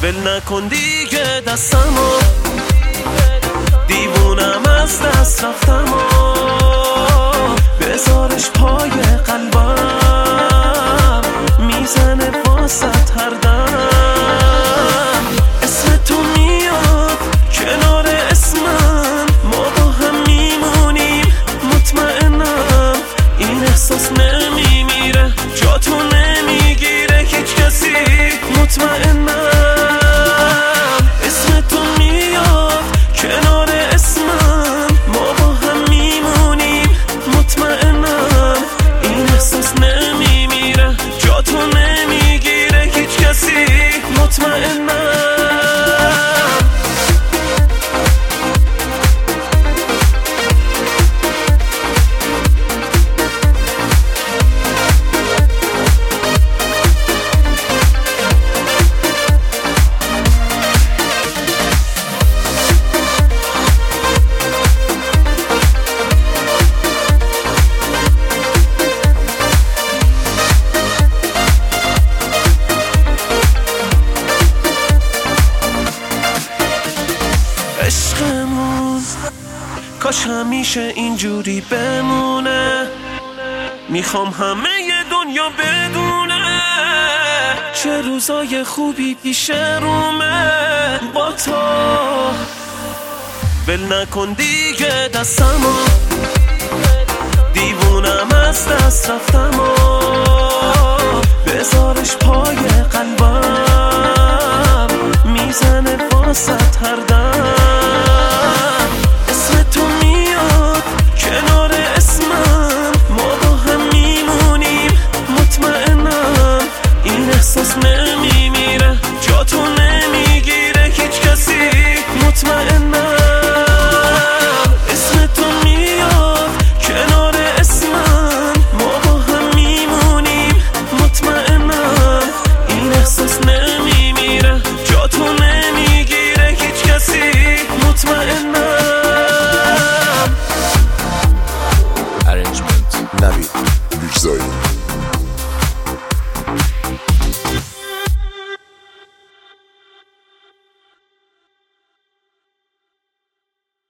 ول نکن دیگه دستمو، دیوونم از دست رفتم و بذارش پای قلبم، میزنه واسط هر دم. اسم تو میاد کنار اسمم، ما با هم میمونیم، مطمئنم این احساس نمیمیره، جا تو نمیگیره هیچ کسی، مطمئنم. اسم تو میاد کنار اسمم، ما با هم میمونیم، مطمئنم این احساس نمیمیره، جا تو نمیگیره هیچ کسی، مطمئنم. عشقمون کاش همیشه اینجوری بمونه، میخوام همه دنیا بدونه چه روزای خوبی پیش رومه با تو. ول نکن دیگه دستمو، دیوونم از دست رفتم و بذارش پای قلبم، میزنه واسط هر دم. اسم تو میاد کنار اسمم، ما با هم میمونیم، مطمئنم این احساس نمیمیره، جا تو نمیگیره هیچ کسی، مطمئنم. اسم تو میاد کنار اسمم، ما با هم میمونیم، مطمئنم این احساس نمیمیره، جا تو نمیگیره هیچ کسی، مطمئنم. Arrangement Navid Büyüksoy